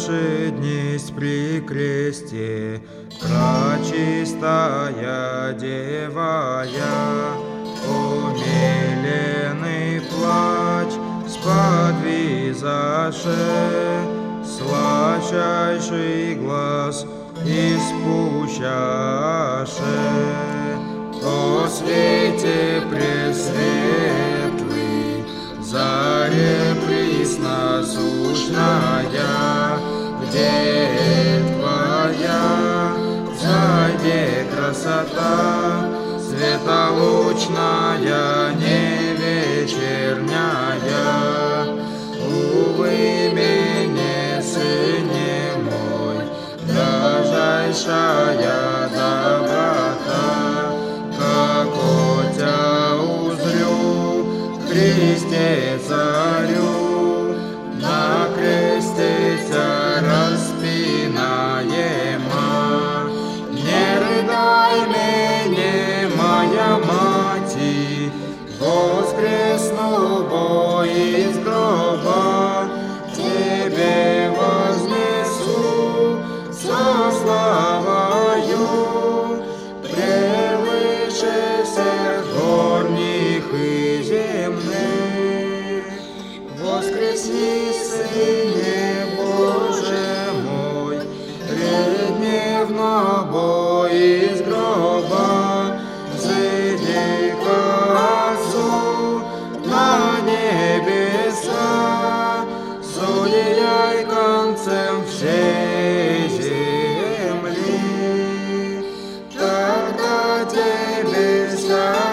наши днесь при кресте, пречистая Девая, умиленный плач сподвизаше, сладчайший глаз испущаше. О свете пресветлый, заре пресносущная, где Твоя, взойди красота, светолучная, не вечерняя. Увы, мне, сыне мой, дражайшая доброта, как отя узрю в Христе царю, на кресте Тя распинаема. Не рыдай мене, моя мати, воскресну бо из гроба, Тебе вознесу со славою, превыше всех горних и земных. Воскресни, Сыне Боже мой, преддневно бо из гроба, взойди к Отцу на небеса, судьяй концем всей земли. Тогда Тебе вся